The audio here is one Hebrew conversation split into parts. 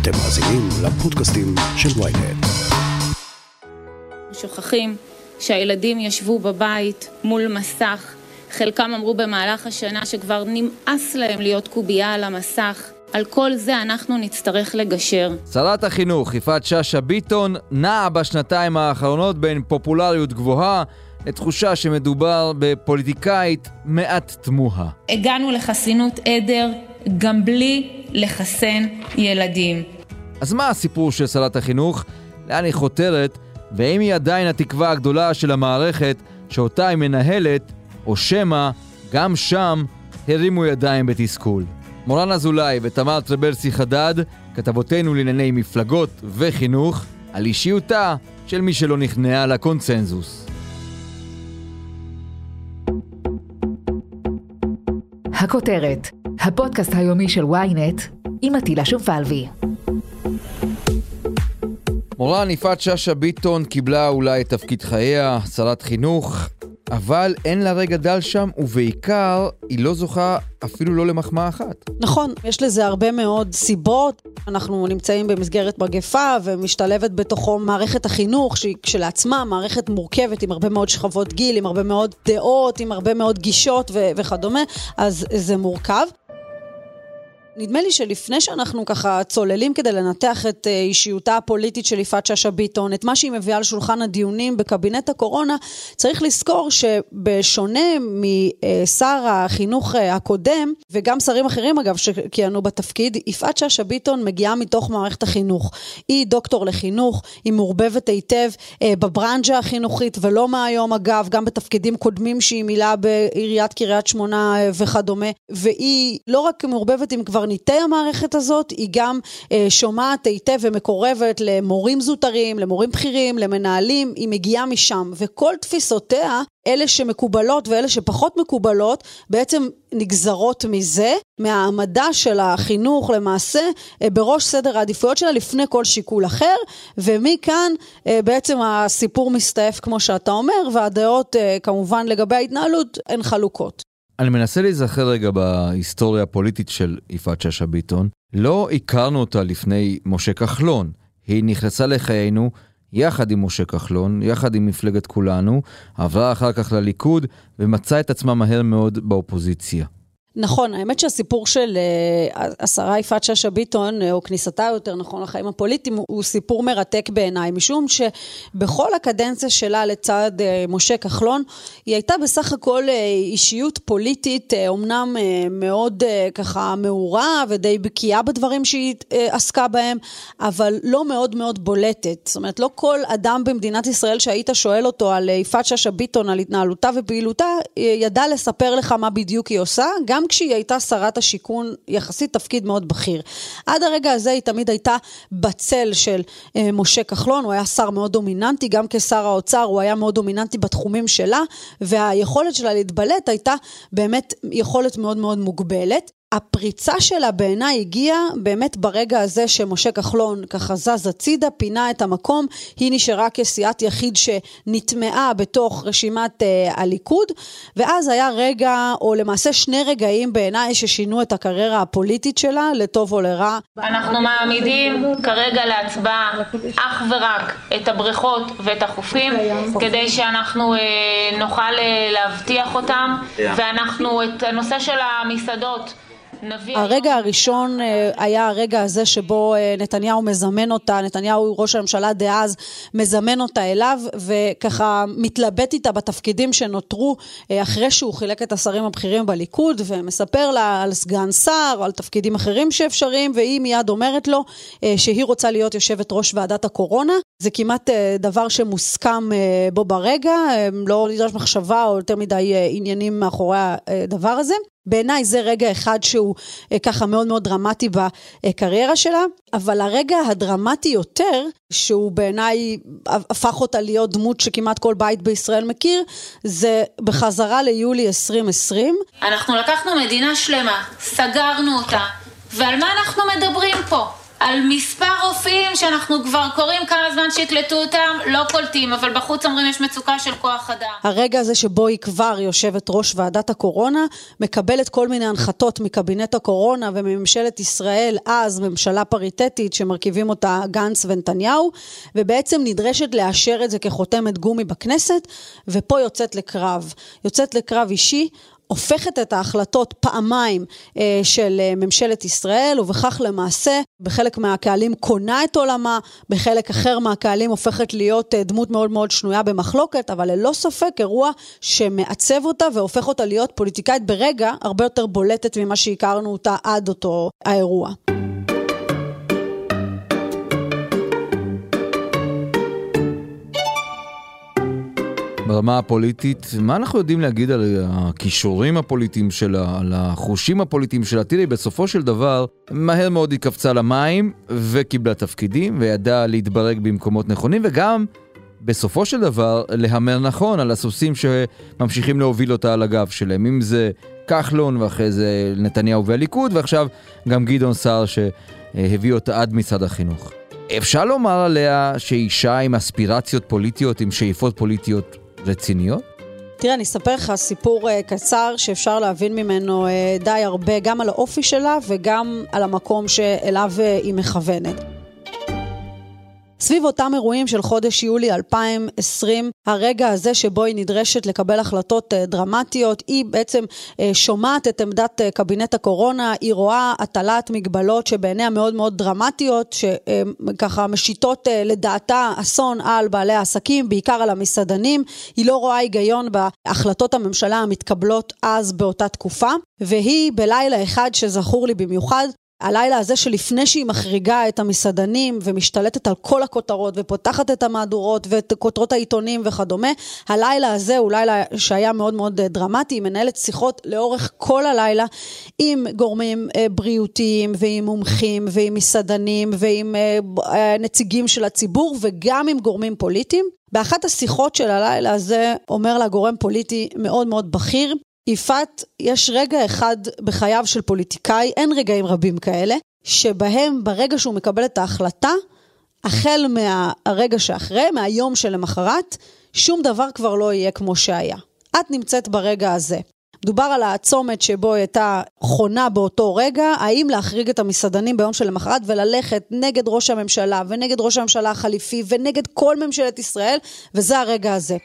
אתם מאזינים לפודקאסטים של ynet. שוכחים שהילדים ישבו בבית מול מסך. חלקם אמרו במהלך השנה שכבר נמאס להם להיות קובייה על המסך. על כל זה אנחנו נצטרך לגשר. שרת החינוך יפעת שאשא ביטון נעה בשנתיים האחרונות בין פופולריות גבוהה לתחושה שמדובר בפוליטיקאית מעט תמוהה. הגענו לחסינות עדר גם בלי לחסן ילדים. אז מה הסיפור של שרת החינוך? לאן היא חותרת? והאם היא עדיין התקווה הגדולה של המערכת שאותה היא מנהלת, או שמה גם שם הרימו ידיים בתסכול? מורן אזולאי ותמר טרבלסי חדד, כתבותינו לענייני מפלגות וחינוך, על אישיותה של מי שלא נכנע לקונצנזוס. הכותרת, הפודקאסט היומי של ynet עם עטילה שומפלבי. מורן, יפעת שאשא ביטון קיבלה אולי את תפקיד חייה, שרת חינוך, אבל אין לה רגע דל שם, ובעיקר היא לא זוכה אפילו לא למחמאה אחת. נכון, יש לזה הרבה מאוד סיבות. אנחנו נמצאים במסגרת מגפה ומשתלבת בתוכו מערכת החינוך, שהיא כשלעצמה מערכת מורכבת עם הרבה מאוד שכבות גיל, עם הרבה מאוד דעות, עם הרבה מאוד גישות וכדומה, אז זה מורכב. נדמה לי שלפני שאנחנו ככה צוללים כדי לנתח את אישיותה הפוליטית של יפעת שאשא ביטון, את מה שהיא מביאה על שולחן הדיונים בקבינט הקורונה, צריך לזכור שבשונה משר החינוך הקודם, וגם שרים אחרים אגב שכיהנו בתפקיד, יפעת שאשא ביטון מגיעה מתוך מערכת החינוך. היא דוקטור לחינוך, היא מעורבבת היטב בברנז'ה החינוכית, ולא מהיום אגב, גם בתפקידים קודמים שהיא מילה בעיריית קריית שמונה וכדומה, והיא לא רק מעורבבת עם כבר ניתי המערכת הזאת, היא גם שומעת היטב ומקורבת למורים זוטרים, למורים בכירים, למנהלים, היא מגיעה משם, וכל תפיסותיה, אלה שמקובלות ואלה שפחות מקובלות, בעצם נגזרות מזה, מהעמדה של החינוך למעשה, בראש סדר העדיפויות שלה לפני כל שיקול אחר, ומכאן בעצם הסיפור מסתעף כמו שאתה אומר, והדעות כמובן לגבי ההתנהלות הן חלוקות. אני מנסה להיזכר רגע בהיסטוריה הפוליטית של יפעת שאשא ביטון. לא הכרנו אותה לפני משה כחלון. היא נכנסה לחיינו יחד עם משה כחלון, יחד עם מפלגת כולנו, עברה אחר כך לליכוד ומצאה את עצמה מהר מאוד באופוזיציה. נכון, האמת שהסיפור של השרה יפעת שאשא ביטון, או כניסתה יותר נכון לחיים הפוליטיים, הוא סיפור מרתק בעיניי, משום שבכל הקדנציה שלה לצד משה כחלון, היא הייתה בסך הכל אישיות פוליטית, אומנם מאוד ככה מאורה ודי בקיאה בדברים שהיא עסקה בהם, אבל לא מאוד מאוד בולטת. זאת אומרת, לא כל אדם במדינת ישראל שהיית שואל אותו על יפעת שאשא ביטון, על התנהלותה ופעילותה, ידע לספר לך מה בדיוק היא עושה, גם כשהיא הייתה שרת השיכון, יחסית תפקיד מאוד בכיר. עד הרגע הזה היא תמיד הייתה בצל של משה כחלון, הוא היה שר מאוד דומיננטי, גם כשר האוצר הוא היה מאוד דומיננטי בתחומים שלה, והיכולת שלה להתבלט הייתה באמת יכולת מאוד מאוד מוגבלת. הפריצה שלה בעיניי הגיעה באמת ברגע הזה שמשה כחלון ככה זז הצידה, פינה את המקום, היא נשארה כסיעת יחיד שנטמעה בתוך רשימת הליכוד, ואז היה רגע, או למעשה שני רגעים בעיניי ששינו את הקריירה הפוליטית שלה, לטוב או לרע. אנחנו מעמידים כרגע להצבעה אך ורק את הבריכות ואת החופים, כדי שאנחנו נוכל להבטיח אותם, ואנחנו את הנושא של המסעדות, הרגע הראשון היה הרגע הזה שבו נתניהו מזמן אותה, נתניהו ראש הממשלה דאז מזמן אותה אליו וככה מתלבט איתה בתפקידים שנותרו אחרי שהוא חילק את השרים הבכירים בליכוד, ומספר לה על סגן שר או על תפקידים אחרים שאפשריים, והיא מיד אומרת לו שהיא רוצה להיות יושבת ראש ועדת הקורונה. זה כמעט דבר שמוסכם בו ברגע, לא נדרש מחשבה או יותר מדי עניינים מאחורי הדבר הזה. בעיניי זה רגע אחד שהוא ככה מאוד מאוד דרמטי בקריירה שלה, אבל הרגע הדרמטי יותר, שהוא בעיניי הפך אותה להיות דמות שכמעט כל בית בישראל מכיר, זה בחזרה ליולי 2020. אנחנו לקחנו מדינה שלמה, סגרנו אותה, ועל מה אנחנו מדברים פה? על מספר רופאים שאנחנו כבר קוראים כמה זמן שיקלטו אותם, לא קולטים, אבל בחוץ אומרים יש מצוקה של כוח אדם. הרגע הזה שבו היא כבר יושבת ראש ועדת הקורונה, מקבלת כל מיני הנחתות מקבינט הקורונה ומממשלת ישראל, אז ממשלה פריטטית שמרכיבים אותה גנץ ונתניהו, ובעצם נדרשת לאשר את זה כחותמת גומי בכנסת, ופה יוצאת לקרב אישי, הופכת את ההחלטות פעמיים של ממשלת ישראל, ובכך למעשה בחלק מהקהלים קונה את עולמה, בחלק אחר מהקהלים הופכת להיות דמות מאוד מאוד שנויה במחלוקת, אבל ללא ספק אירוע שמעצב אותה והופך אותה להיות פוליטיקאית ברגע הרבה יותר בולטת ממה שהכרנו אותה עד אותו האירוע. ברמה הפוליטית, מה אנחנו יודעים להגיד על הכישורים הפוליטיים שלה, על החושים הפוליטיים שלה? תראי, בסופו של דבר, מהר מאוד היא קפצה למים וקיבלה תפקידים, וידעה להתברג במקומות נכונים, וגם בסופו של דבר להמר נכון על הסוסים שממשיכים להוביל אותה על הגב שלהם. אם זה כחלון, ואחרי זה נתניהו והליכוד, ועכשיו גם גדעון סער שהביא אותה עד משרד החינוך. אפשר לומר עליה שאישה עם אספירציות פוליטיות, עם שאיפות פוליטיות רציניות? תראה, אני אספר לך סיפור קצר שאפשר להבין ממנו די הרבה, גם על האופי שלה וגם על המקום שאליו היא מכוונת. סביב אותם אירועים של חודש יולי 2020, הרגע הזה שבו היא נדרשת לקבל החלטות דרמטיות, היא בעצם שומעת את עמדת קבינט הקורונה, היא רואה הטלת מגבלות שבעיניה מאוד מאוד דרמטיות, שככה משיתות לדעתה אסון על בעלי העסקים, בעיקר על המסעדנים. היא לא רואה היגיון בהחלטות הממשלה המתקבלות אז באותה תקופה, והיא בלילה אחד שזכור לי במיוחד, הלילה הזה שלפני שהיא מחריגה את המסעדנים ומשתלטת על כל הכותרות ופותחת את המהדורות ואת כותרות העיתונים וכדומה, הלילה הזה הוא לילה שהיה מאוד מאוד דרמטי. היא מנהלת שיחות לאורך כל הלילה עם גורמים בריאותיים ועם מומחים ועם מסעדנים ועם נציגים של הציבור וגם עם גורמים פוליטיים. באחת השיחות של הלילה הזה אומר לה גורם פוליטי מאוד מאוד בכיר, יפעת, יש רגע אחד בחייו של פוליטיקאי, אין רגעים רבים כאלה, שבהם ברגע שהוא מקבל את ההחלטה, החל מהרגע שאחרי, מהיום שלמחרת, שום דבר כבר לא יהיה כמו שהיה. את נמצאת ברגע הזה. מדובר על הצומת שבו הייתה חונה באותו רגע, האם להחריג את המסעדנים ביום שלמחרת וללכת נגד ראש הממשלה ונגד ראש הממשלה החליפי ונגד כל ממשלת ישראל, וזה הרגע הזה.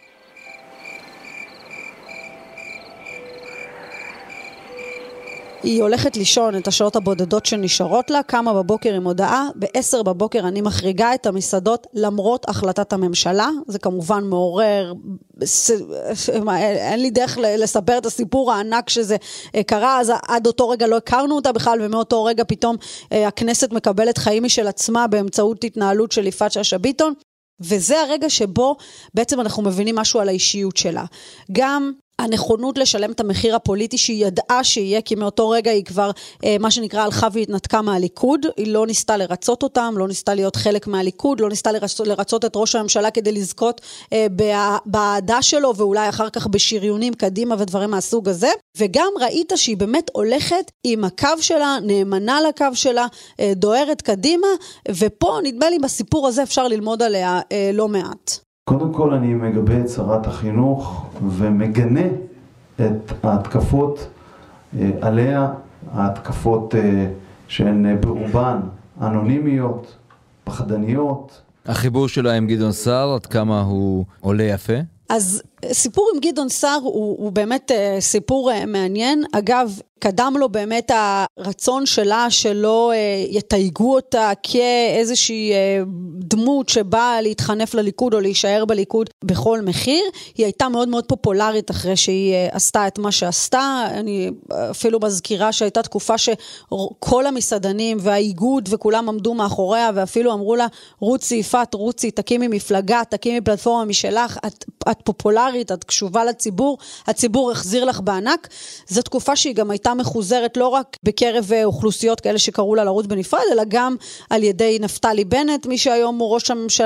היא הולכת לישון את השעות הבודדות שנשארות לה, קמה בבוקר עם הודעה, ב-10 בבוקר אני מחריגה את המסעדות למרות החלטת הממשלה. זה כמובן מעורר, אין לי דרך לספר את הסיפור הענק שזה קרה, אז עד אותו רגע לא הכרנו אותה בכלל, ומאותו רגע פתאום הכנסת מקבלת חיים משל עצמה באמצעות התנהלות של יפעת שאשא ביטון, וזה הרגע שבו בעצם אנחנו מבינים משהו על האישיות שלה. גם הנכונות לשלם את המחיר הפוליטי שהיא ידעה שיהיה, כי מאותו רגע היא כבר, מה שנקרא, הלכה והתנתקה מהליכוד, היא לא ניסתה לרצות אותם, לא ניסתה להיות חלק מהליכוד, לא ניסתה לרצות את ראש הממשלה כדי לזכות בעדה שלו, ואולי אחר כך בשריונים קדימה ודברים מהסוג הזה, וגם ראית שהיא באמת הולכת עם הקו שלה, נאמנה לקו שלה, דוהרת קדימה, ופה נדמה לי בסיפור הזה אפשר ללמוד עליה לא מעט. קודם כל אני מגבה את שרת החינוך ומגנה את ההתקפות עליה, ההתקפות שהן ברובן אנונימיות, פחדניות. החיבור שלה עם גדעון סער, עד כמה הוא עולה יפה? אז סיפור עם גדעון סער הוא באמת סיפור מעניין. אגב, קדם לו באמת הרצון שלה שלא יתייגו אותה כאיזושהי דמות שבאה להתחנף לליכוד או להישאר בליכוד בכל מחיר. היא הייתה מאוד מאוד פופולרית אחרי שהיא עשתה את מה שעשתה. אני אפילו מזכירה שהייתה תקופה שכל המסעדנים והאיגוד וכולם עמדו מאחוריה, ואפילו אמרו לה, רוצי יפעת, רוצי, תקימי מפלגה, תקימי פלטפורמה משלך, את פופולרית, את קשובה לציבור, הציבור החזיר לך בענק. זו תקופה שהיא גם הייתה מחוזרת לא רק בקרב אוכלוסיות כאלה שקראו לה לרוץ בנפרד, אלא גם על ידי נפתלי בנט, מי שהיום הוא ראש הממשלה,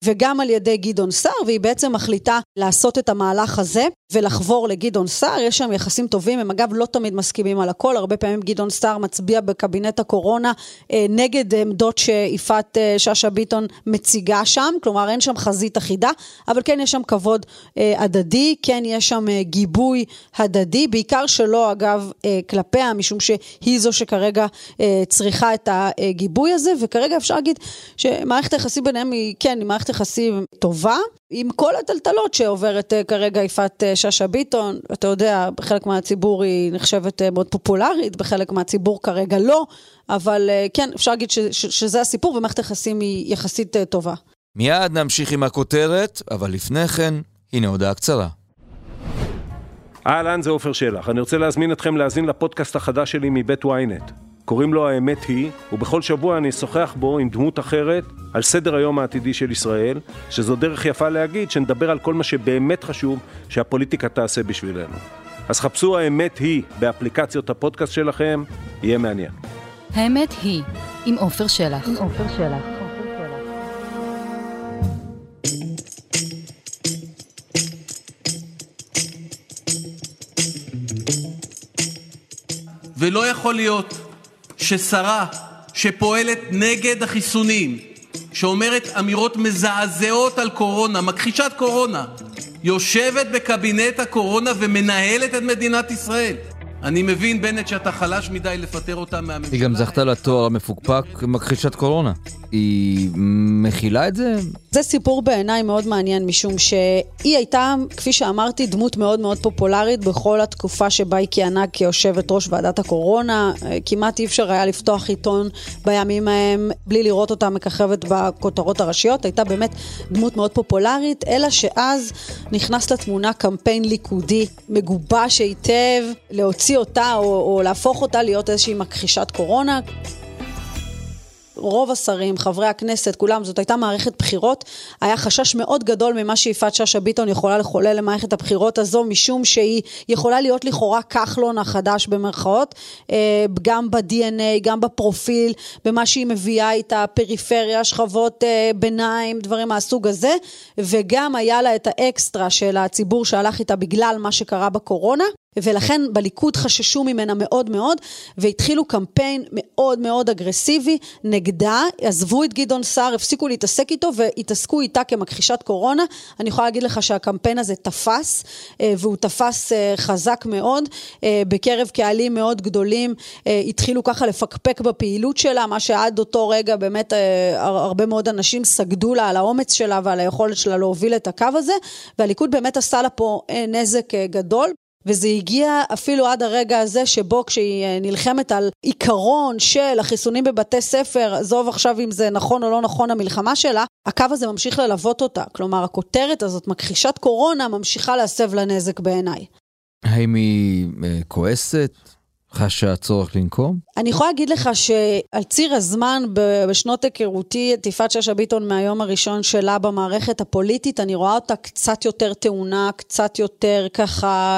וגם על ידי גדעון סער, והיא בעצם מחליטה לעשות את המהלך הזה, ולחבור לגדעון סער. יש שם יחסים טובים, הם אגב לא תמיד מסכימים על הכל, הרבה פעמים גדעון סער מצביע בקבינט הקורונה, נגד עמדות שיפעת שאשא ביטון מציגה שם, כלומר אין שם חזית אחידה, אבל כן יש שם כבוד הדדי, כן יש שם גיבוי הדדי, בעיקר שלא אגב כלפיה, משום שהיא זו שכרגע צריכה את הגיבוי הזה, וכרגע אפשר להגיד שמערכת היחסים ביניהם היא כן, היא מערכת יחסים טובה, עם כל הטלטלות שעוברת כרגע יפעת שאשא ביטון, אתה יודע, בחלק מהציבור היא נחשבת מאוד פופולרית, בחלק מהציבור כרגע לא, אבל כן, אפשר להגיד שזה הסיפור, ומערכת היחסים היא יחסית טובה. מיד נמשיך עם הכותרת, אבל לפני כן, הנה הודעה קצרה. אהלן, זה עופר שלח. אני רוצה להזמין אתכם להאזין לפודקאסט החדש שלי מבית ynet. קוראים לו האמת היא, ובכל שבוע אני אשוחח בו עם דמות אחרת על סדר היום העתידי של ישראל, שזו דרך יפה להגיד שנדבר על כל מה שבאמת חשוב שהפוליטיקה תעשה בשבילנו. אז חפשו האמת היא באפליקציות הפודקאסט שלכם, יהיה מעניין. האמת היא, עם עופר שלח. ולא יכול להיות ששרה שפועלת נגד החיסונים, שאומרת אמירות מזעזעות על קורונה, מכחישת קורונה, יושבת בקבינט הקורונה ומנהלת את מדינת ישראל. אני מבין, בנט, שאתה חלש מדי לפטר אותה מהממשלה. היא גם זכתה לתואר המפוקפק מכחישת קורונה. היא מכילה את זה? זה סיפור בעיניי מאוד מעניין, משום שהיא הייתה, כפי שאמרתי, דמות מאוד מאוד פופולרית בכל התקופה שבה היא כיהנה כיושבת ראש ועדת הקורונה. כמעט אי אפשר היה לפתוח עיתון בימים ההם בלי לראות אותה מככבת בכותרות הראשיות. הייתה באמת דמות מאוד פופולרית, אלא שאז נכנס לתמונה קמפיין ליכודי מגובש היטב, להוציא אותה או להפוך אותה להיות איזושהי מכחישת קורונה. רוב השרים, חברי הכנסת, כולם, זאת הייתה מערכת בחירות, היה חשש מאוד גדול ממה שיפעת שאשא ביטון יכולה לחולל למערכת הבחירות הזו, משום שהיא יכולה להיות לכאורה כחלון החדש במרכאות, גם ב-DNA, גם בפרופיל, במה שהיא מביאה איתה, פריפריה, שכבות ביניים, דברים מהסוג הזה, וגם היה לה את האקסטרה של הציבור שהלך איתה בגלל מה שקרה בקורונה, ולכן בליכוד חששו ממנה מאוד מאוד, והתחילו קמפיין מאוד מאוד אגרסיבי נגדה, עזבו את גדעון סער, הפסיקו להתעסק איתו, והתעסקו איתה כמכחישת קורונה. אני יכולה להגיד לך שהקמפיין הזה תפס, והוא תפס חזק מאוד, בקרב קהלים מאוד גדולים, התחילו ככה לפקפק בפעילות שלה, מה שעד אותו רגע באמת הרבה מאוד אנשים סגדו לה על האומץ שלה, ועל היכולת שלה להוביל את הקו הזה, והליכוד באמת עשה לה פה נזק גדול, וזה הגיע אפילו עד הרגע הזה שבו כשהיא נלחמת על עיקרון של החיסונים בבתי ספר, עזוב עכשיו אם זה נכון או לא נכון המלחמה שלה, הקו הזה ממשיך ללוות אותה. כלומר, הכותרת הזאת, מכחישת קורונה, ממשיכה להסב לנזק בעיניי. האם היא כועסת? חשה צורך לנקום? אני יכולה להגיד לך שעל ציר הזמן בשנות היכרותי את יפעת שאשא ביטון מהיום הראשון שלה במערכת הפוליטית, אני רואה אותה קצת יותר טעונה, קצת יותר ככה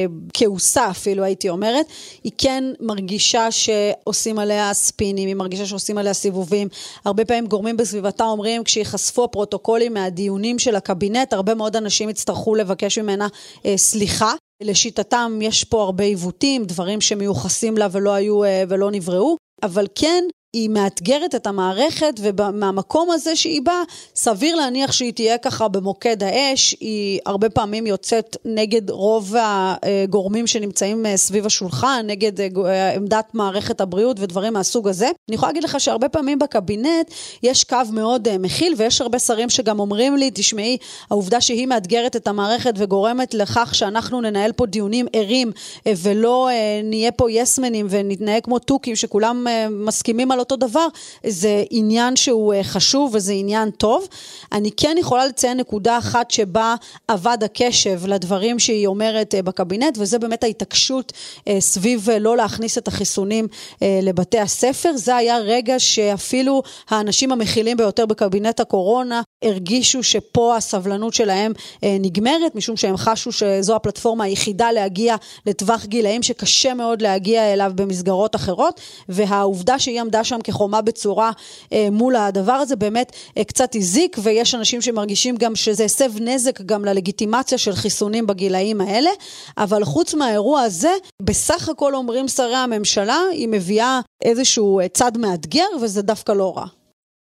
כעוסה אפילו הייתי אומרת. היא כן מרגישה שעושים עליה ספינים, היא מרגישה שעושים עליה סיבובים. הרבה פעמים גורמים בסביבתה אומרים כשיחשפו הפרוטוקולים מהדיונים של הקבינט, הרבה מאוד אנשים יצטרכו לבקש ממנה סליחה. לשיטתם יש פה הרבה עיוותים, דברים שמיוחסים לה ולא היו ולא נבראו, אבל כן היא מאתגרת את המערכת, ומהמקום הזה שהיא באה, סביר להניח שהיא תהיה ככה במוקד האש, היא הרבה פעמים יוצאת נגד רוב הגורמים שנמצאים סביב השולחן, נגד עמדת מערכת הבריאות ודברים מהסוג הזה. אני יכולה להגיד לך שהרבה פעמים בקבינט יש קו מאוד מכיל, ויש הרבה שרים שגם אומרים לי, תשמעי, העובדה שהיא מאתגרת את המערכת וגורמת לכך שאנחנו ננהל פה דיונים ערים, ולא נהיה פה יסמנים ונתנהג כמו טוקים שכולם מסכימים על אותו דבר, זה עניין שהוא חשוב וזה עניין טוב. אני כן יכולה לציין נקודה אחת שבה עבד הקשב לדברים שהיא אומרת בקבינט, וזה באמת ההתעקשות סביב לא להכניס את החיסונים לבתי הספר. זה היה רגע שאפילו האנשים המכילים ביותר בקבינט הקורונה הרגישו שפה הסבלנות שלהם נגמרת, משום שהם חשו שזו הפלטפורמה היחידה להגיע לטווח גילאים שקשה מאוד להגיע אליו במסגרות אחרות, והעובדה שהיא עמדה שם שם כחומה בצורה מול הדבר הזה, באמת קצת הזיק, ויש אנשים שמרגישים גם שזה הסב נזק גם ללגיטימציה של חיסונים בגילאים האלה, אבל חוץ מהאירוע הזה, בסך הכל אומרים שרי הממשלה, היא מביאה איזשהו צד מאתגר, וזה דווקא לא רע.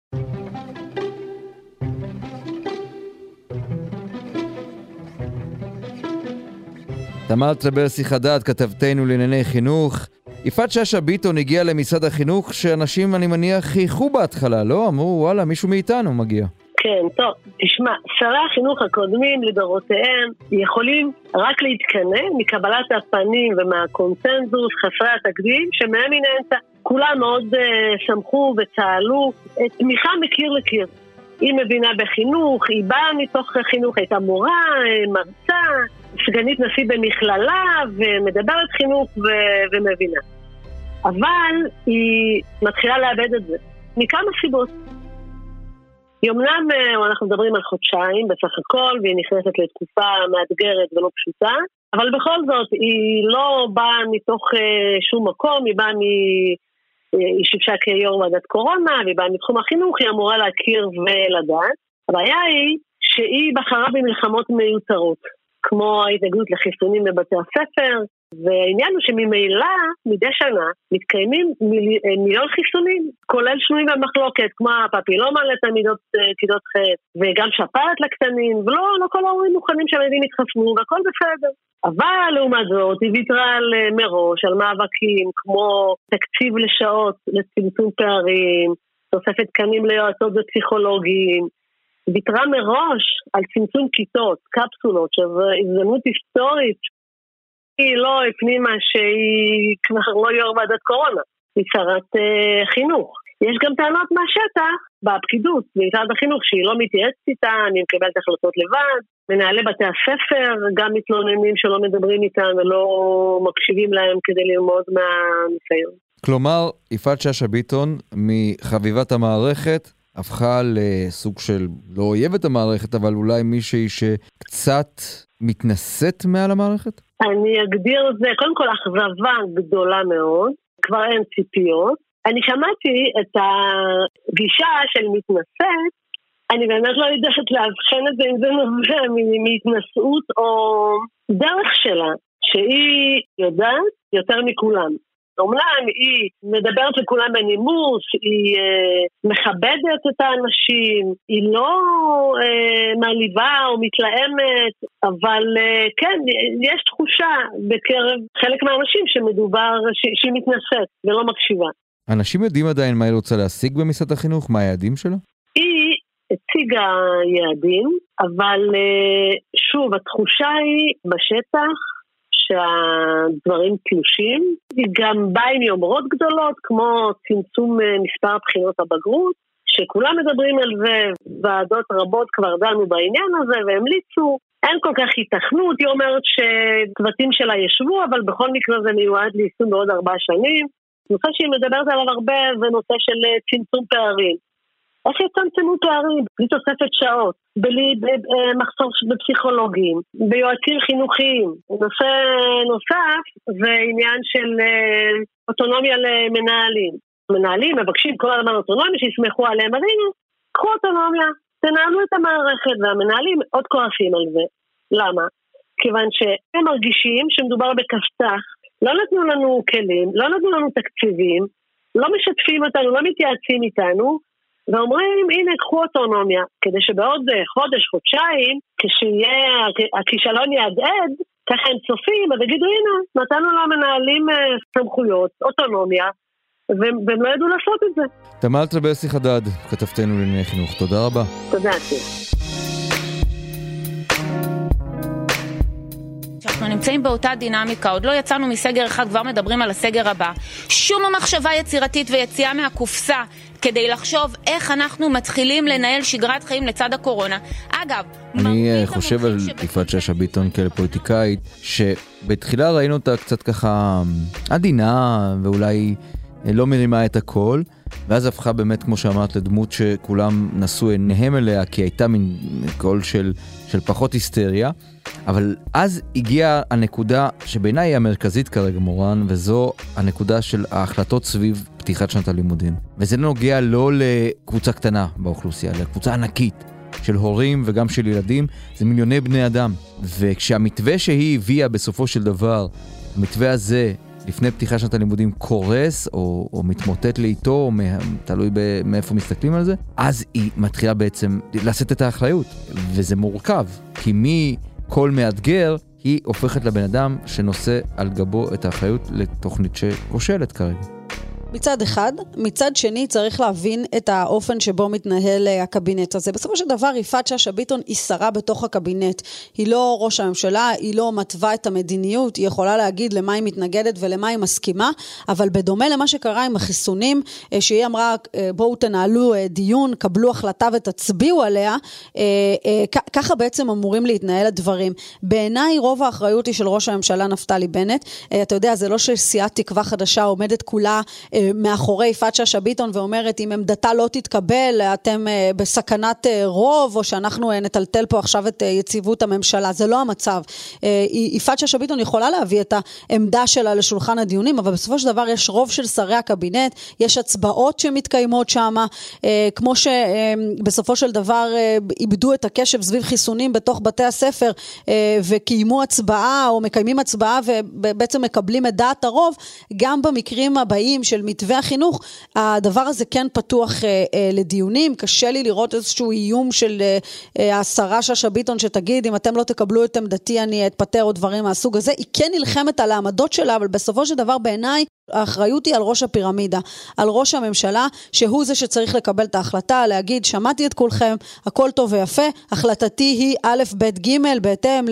תמר טרבלסי חדד, כתבתנו לענייני חינוך. יפעת שאשא ביטון הגיעה למשרד החינוך שאנשים, אני מניח, חייכו בהתחלה, לא? אמרו, וואלה, מישהו מאיתנו מגיע. כן, טוב, תשמע, שרי החינוך הקודמים לדורותיהם יכולים רק להתקנא מקבלת הפנים ומהקונצנזוס חסרי התקדים שמהם היא נהנתה. כולם מאוד שמחו וצהלו, תמיכה מקיר לקיר. היא מבינה בחינוך, היא באה מתוך חינוך, הייתה מורה, מרצה, סגנית נשיא במכללה ומדברת חינוך ומבינה. אבל היא מתחילה לאבד את זה מכמה סיבות. יומנם אנחנו מדברים על חודשיים בסך הכל, והיא נכנסת לתקופה מאתגרת ולא פשוטה, אבל בכל זאת היא לא באה מתוך שום מקום, היא באה היא שימשה כיו"ר ועדת קורונה, והיא באה מתחום החינוך, היא אמורה להכיר ולדעת. הבעיה היא שהיא בחרה במלחמות מיותרות, כמו ההתנגדות לחיסונים בבתי הספר, והעניין הוא שממילא מדי שנה מתקיימים מיליון חיסונים, כולל שנויים במחלוקת, כמו הפפילומה לתלמידות כיתות ח' וגם שפעת לקטנים, ולא כל ההורים מוכנים שהילדים יתחסנו, והכל בסדר. אבל לעומת זאת היא ויתרה מראש על מאבקים כמו תקציב לשעות לצמצום פערים, תוספת תקנים ליועצות ופסיכולוגים, ויתרה מראש על צמצום כיתות, קפסולות, שזו הזדמנות היסטורית. היא לא הפנימה שהיא כבר לא יו"ר ועדת קורונה, היא שרת חינוך. יש גם טענות מהשטח בפקידות, במשרד החינוך, שהיא לא מתייעצת איתה, אני מקבלת החלטות לבד, מנהלי בתי הספר גם מתלוננים שלא מדברים איתם ולא מקשיבים להם כדי ללמוד מהניסיון. כלומר, יפעת שאשא ביטון מחביבת המערכת הפכה לסוג של לא אויבת המערכת, אבל אולי מישהי שקצת מתנשאת מעל המערכת? אני אגדיר את זה, קודם כל אכזבה גדולה מאוד, כבר אין ציפיות. אני שמעתי את הגישה של מתנשאת, אני באמת לא יודעת להבחן את זה אם זה נובע מהתנשאות או דרך שלה, שהיא יודעת יותר מכולם. אומנם היא מדברת לכולם בנימוס, היא מכבדת את האנשים, היא לא מעליבה או מתלהמת, אבל כן, יש תחושה בקרב חלק מהאנשים שמדובר, שהיא מתנשאת ולא מקשיבה. אנשים יודעים עדיין מה היא רוצה להשיג במשרד החינוך? מה היעדים שלה? היא הציגה יעדים, אבל שוב, התחושה היא בשטח, שהדברים תלושים, היא גם באה עם יומרות גדולות, כמו צמצום מספר בחינות הבגרות, שכולם מדברים על זה, ועדות רבות כבר דנו בעניין הזה, והמליצו, אין כל כך התכנות, היא אומרת שצוותים שלה ישבו, אבל בכל מקרה זה מיועד ליישום בעוד 4 שנים, נושא שהיא מדברת עליו הרבה, זה נושא של צמצום פערים. איך יצמצמו פערים? בלי תוספת שעות, בלי מחסור בפסיכולוגים, ביועצים חינוכיים. נושא נוסף זה עניין של אוטונומיה למנהלים. מנהלים מבקשים כל הזמן אוטונומיה שיסמכו עליהם, אז הנה, קחו אוטונומיה, תנהלו את המערכת, והמנהלים עוד כועסים על זה. למה? כיוון שהם מרגישים שמדובר בכסת"ח, לא נתנו לנו כלים, לא נתנו לנו תקציבים, לא משתפים אותנו, לא מתייעצים איתנו, ואומרים, הנה, קחו אוטונומיה, כדי שבעוד חודש, חודשיים, כשיהיה, הכישלון יעדעד, ככה הם צופים, אז יגידו, הנה, נתנו למנהלים סמכויות, אוטונומיה, והם לא ידעו לעשות את זה. תמר טרבלסי חדד, כתבתנו לענייני חינוך, תודה רבה. תודה. אנחנו נמצאים באותה דינמיקה, עוד לא יצאנו מסגר אחד, כבר מדברים על הסגר הבא. שום מחשבה יצירתית ויציאה מהקופסה כדי לחשוב איך אנחנו מתחילים לנהל שגרת חיים לצד הקורונה. אגב, אני חושב על יפעת שאשא ביטון כפוליטיקאית, שבתחילה ראינו אותה קצת ככה עדינה ואולי לא מרימה את הכל, ואז הפכה באמת, כמו שאמרת, לדמות שכולם נשאו עיניהם אליה, כי הייתה מין קול של פחות היסטריה, אבל אז הגיעה הנקודה שבעיניי היא המרכזית כרגע, מורן, וזו הנקודה של ההחלטות סביב פתיחת שנת הלימודים. וזה נוגע לא לקבוצה קטנה באוכלוסייה, אלא לקבוצה ענקית של הורים וגם של ילדים, זה מיליוני בני אדם. וכשהמתווה שהיא הביאה בסופו של דבר, המתווה הזה לפני פתיחת שנת הלימודים קורס או מתמוטט לאיתו, או תלוי מאיפה מסתכלים על זה, אז היא מתחילה בעצם לשאת את האחריות, וזה מורכב, כי מכל מאתגר היא הופכת לבן אדם שנושא על גבו את האחריות לתוכנית שכושלת כרגע. מצד אחד, מצד שני צריך להבין את האופן שבו מתנהל הקבינט הזה. בסופו של דבר, יפעת שאשא ביטון היא שרה בתוך הקבינט. היא לא ראש הממשלה, היא לא מתווה את המדיניות, היא יכולה להגיד למה היא מתנגדת ולמה היא מסכימה, אבל בדומה למה שקרה עם החיסונים, שהיא אמרה, בואו תנהלו דיון, קבלו החלטה ותצביעו עליה, ככה בעצם אמורים להתנהל הדברים. בעיניי רוב האחריות היא של ראש הממשלה נפתלי בנט. אתה יודע, זה לא שסיעת תקווה חדשה עומדת כולה מאחורי יפעת שאשא ביטון ואומרת, אם עמדתה לא תתקבל, אתם בסכנת רוב, או שאנחנו נטלטל פה עכשיו את יציבות הממשלה. זה לא המצב. יפעת שאשא ביטון יכולה להביא את העמדה שלה לשולחן הדיונים, אבל בסופו של דבר יש רוב של שרי הקבינט, יש הצבעות שמתקיימות שם, כמו שבסופו של דבר איבדו את הקשב סביב חיסונים בתוך בתי הספר, וקיימו הצבעה, או מקיימים הצבעה, ובעצם מקבלים את דעת הרוב, גם במקרים הבאים של מתווה החינוך, הדבר הזה כן פתוח לדיונים. קשה לי לראות איזשהו איום של השרה שאשא ביטון שתגיד, אם אתם לא תקבלו את עמדתי אני אתפטר או דברים מהסוג הזה. היא כן נלחמת על העמדות שלה, אבל בסופו של דבר בעיניי האחריות היא על ראש הפירמידה, על ראש הממשלה, שהוא זה שצריך לקבל את ההחלטה, להגיד, שמעתי את כולכם, הכל טוב ויפה, החלטתי היא א' ב' ג' בהתאם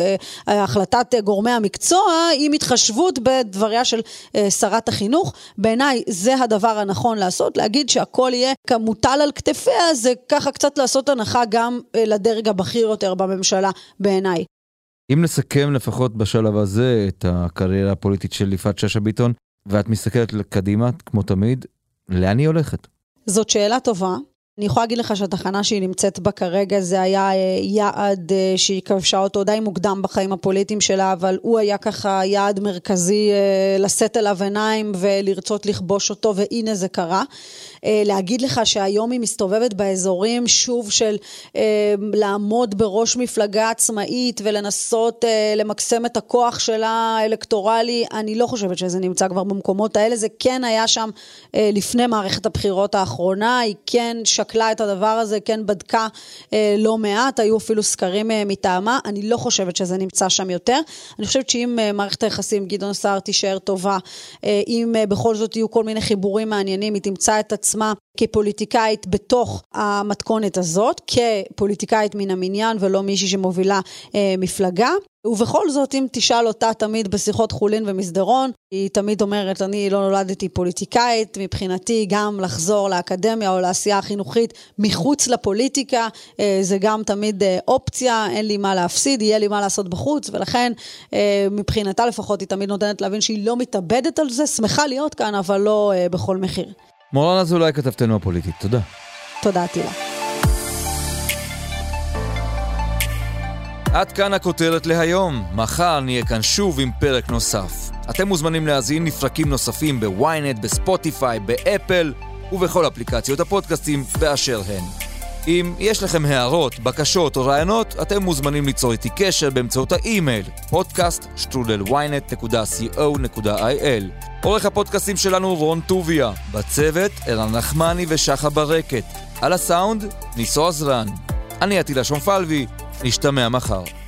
להחלטת גורמי המקצוע, עם התחשבות בדבריה של שרת החינוך. בעיניי זה הדבר הנכון לעשות, להגיד שהכל יהיה כמוטל על כתפיה, זה ככה קצת לעשות הנחה גם לדרג הבכיר יותר בממשלה בעיניי. אם נסכם לפחות בשלב הזה את הקריירה הפוליטית של יפעת שאשא ביטון, ואת מסתכלת קדימה, כמו תמיד, לאן היא הולכת? זאת שאלה טובה. אני יכולה להגיד לך שהתחנה שהיא נמצאת בה כרגע, זה היה יעד שהיא כבשה אותו די מוקדם בחיים הפוליטיים שלה, אבל הוא היה ככה יעד מרכזי לשאת אליו עיניים ולרצות לכבוש אותו, והנה זה קרה. להגיד לך שהיום היא מסתובבת באזורים שוב של לעמוד בראש מפלגה עצמאית ולנסות למקסם את הכוח שלה אלקטורלי, אני לא חושבת שזה נמצא כבר במקומות האלה. זה כן היה שם לפני מערכת הבחירות האחרונה, היא כן שקלה את הדבר הזה, כן בדקה לא מעט, היו אפילו סקרים מטעמה, אני לא חושבת שזה נמצא שם יותר. אני חושבת שאם מערכת היחסים גדעון סער תישאר טובה, אם בכל זאת יהיו כל מיני חיבורים מעניינים, היא תמצא את עצמה כפוליטיקאית בתוך המתכונת הזאת, כפוליטיקאית מן המניין ולא מישהי שמובילה מפלגה. ובכל זאת, אם תשאל אותה תמיד בשיחות חולין ומסדרון, היא תמיד אומרת, אני לא נולדתי פוליטיקאית, מבחינתי גם לחזור לאקדמיה או לעשייה החינוכית מחוץ לפוליטיקה, זה גם תמיד אופציה, אין לי מה להפסיד, יהיה לי מה לעשות בחוץ, ולכן מבחינתה לפחות היא תמיד נותנת להבין שהיא לא מתאבדת על זה, שמחה להיות כאן, אבל לא בכל מחיר. מורן אזולאי, כתבתנו הפוליטית, תודה. תודה, תילה. עד כאן הכותרת להיום. מחר נהיה כאן שוב עם פרק נוסף. אתם מוזמנים להזין לפרקים נוספים בוויינט, בספוטיפיי, באפל ובכל אפליקציות הפודקאסטים באשר הן. אם יש לכם הערות, בקשות או רעיונות, אתם מוזמנים ליצור איתי קשר באמצעות האימייל podcast@ynet.co.il. עורך הפודקאסטים שלנו רון טוביה, בצוות ערן נחמני ושחה ברקת, על הסאונד ניסו עזרן. אני עטילה שומפלבי, נשתמע מחר.